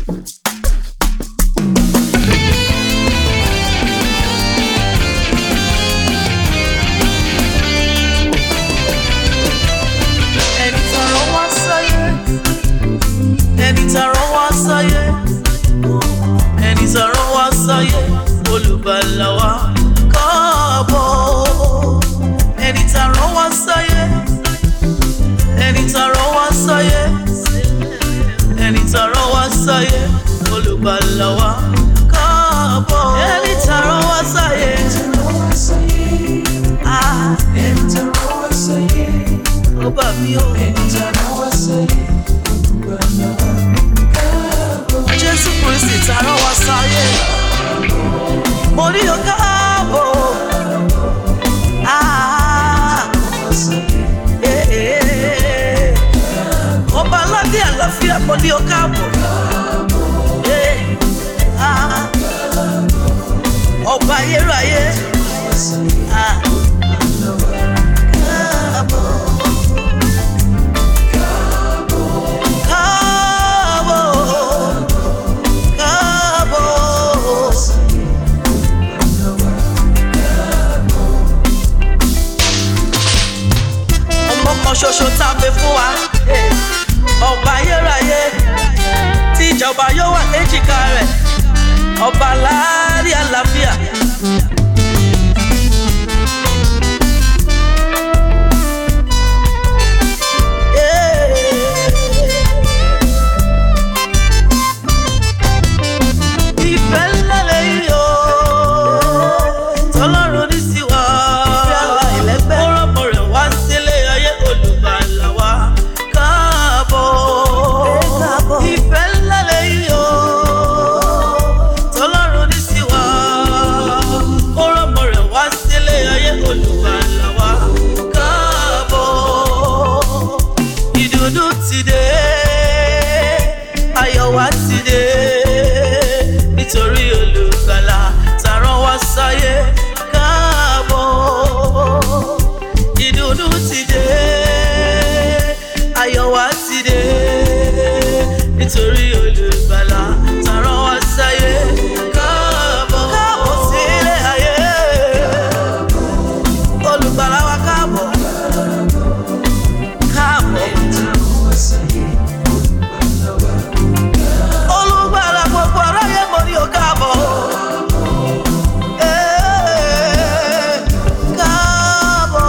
Olùgbàlà wa káàbọ̀. Ẹni tá rán wá sáyé, ẹni tá rán wá sáyé, ẹni tá rán wá sáyé, Olùgbàlà wa káàbọ̀. Ẹni tá rán wá sáyé, ẹni tá rán wá sáyé, ọba mi o. ẹni tá rán wá sáyé, Olùgbàlà wa káàbọ̀. Jésù Kristi tá rán wá sáyé. Mo ní o káàbọ̀. Ọba aládé àlàáfíà, mo ní o káàbọ̀. Ọba ayérayé. Ṣoṣo tàbí fún wa ọba ayérayé tí ìjọba yóò wà léjìká rẹ̀, ọba aládé àlàáfíà. Ìfẹ́ ńlá lèyí o tọ́lọ́run ní sí wa. Nítorí Olùgbàlà tá rán wá sáyé káàbọ̀. Ìdùnnú ti dé, ayọ̀ wá ti dé. Nítorí Olùgbàlà tá rán wá sáyé káàbọ̀. Káàbọ̀ sílé ayé, Olùgbàlà wa káàbọ̀. Káàbọ̀. Olùgbàlà gbogbo aráyé, mo ní o káàbọ̀. Káàbọ̀.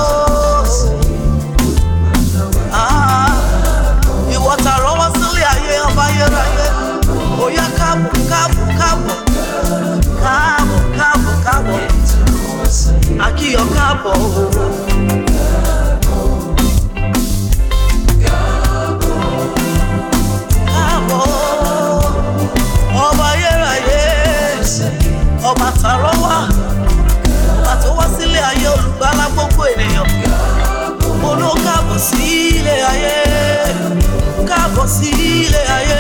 Ìwọ tá rán wá sílé ayé, ọba ayérayé. Ó yá káàbọ̀, káàbọ̀, káàbọ̀. Káàbọ̀, káàbọ̀, káàbọ̀. A kí ọ káàbọ̀. Ọba ayérayé, ọba tá rán wá, ọba tó wá sílé ayé, olùgbàlà gbogbo ènìyàn. Mo ló káàbọ̀ sílé ayé, káàbọ̀ sílé ayé.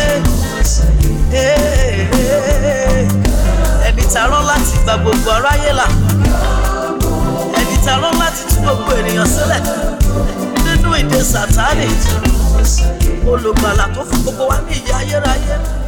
Ẹni tá rán láti gba gbogbo aráyé là, ẹni tá rán láti tú gbogbo ènìyàn sílẹ̀ nínú ìdè Sátánì. Olùgbàlà tó fún gbogbo wa ní ìyè ayérayé.